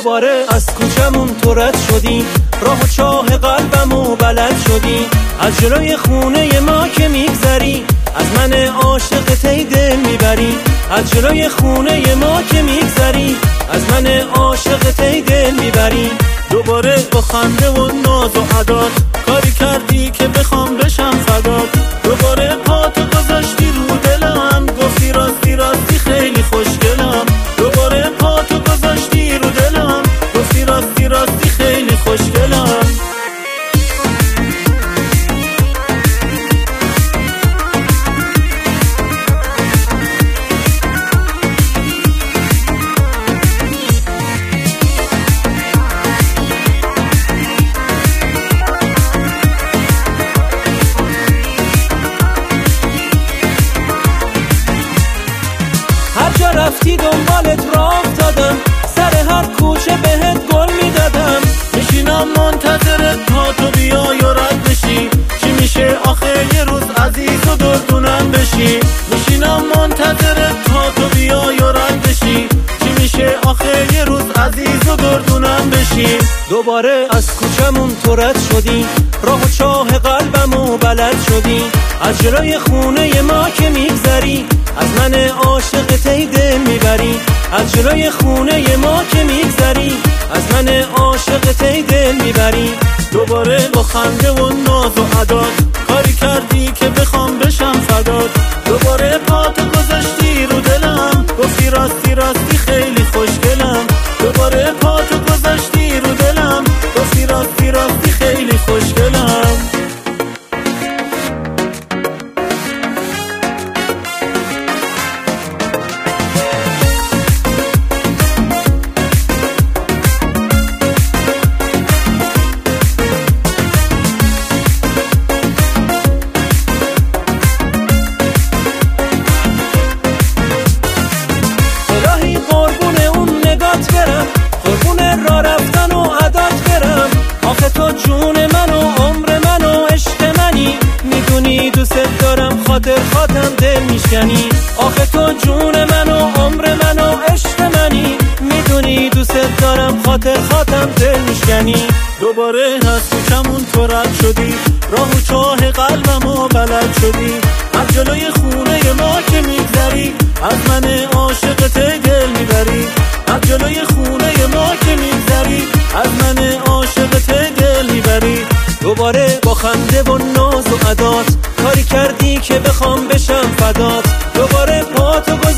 دوباره از کوچمون تو رد شدی، راه و چاه قلبمو بلد شدی. از جلوی خونه ما که میگذری، از من عاشقت ای دل میبری. از جلوی خونه ما که میگذری، از من عاشقت ای دل میبری. دوباره با خنده و ناز و عداد کاری کردی که بخوام بشم فدات. دوباره پاتو گذاشتی رو دلم، گفتی راستی راستی خیلی خوشگلم. دوباره پاتو گذاشتی رو دلم، گفتی راستی راستی خیلی خوشگلم. هر جا رفتی دنبالت راه افتادم، سر هر کوچه بهت گل میدادم. میشینم منتظرت تا تو بیای و رد بشی، چی میشه آخه یه روز عزیز و دردونم بشی. میشینم منتظرت تا تو بیای و رد بشی، چی میشه آخه یه روز عزیز و دردونم بشی. دوباره از کوچمون تو رد شدی، راه و چاه قلبمو بلد شدی. از جلوی خونه ما که میگذری، از من عاشقت ای دل میبری. از جلوی خونه ما که میگذری، از من عاشقت ای دل میبری. دوباره با خنده و ناز و عداد کاری کردی که بخوام بشم فدات. دوباره پاتو گذاشتی رو دلم، گفتی راستی راستی خیلی خوشگلم. دوباره پاتو گذاشتی رو دلم، گفتی راستی راستی خیلی خوشگلم. قربون اون نگات برم، قربون را رفتن و عدات برم. آخه تو جون من و عمر من و عشق منی، میدونی دوست دارم خاطر خاطم دل میشکنی. آخه تو جون من و عمر من و عشق منی، میدونی دوست دارم خاطر خاطم دل میشکنی. دوباره از کوچمون تو رد شدی، راه و چاه قلبمو بلد شدی. از جلوی خونه ما که میگذری، از من عاشقت ای دل میبری. از جلوی خونه ما که میگذری، از من عاشقت ای دل میبری. دوباره با خنده و ناز و عدات کاری کردی که بخوام بشم فدات. دوباره پاتو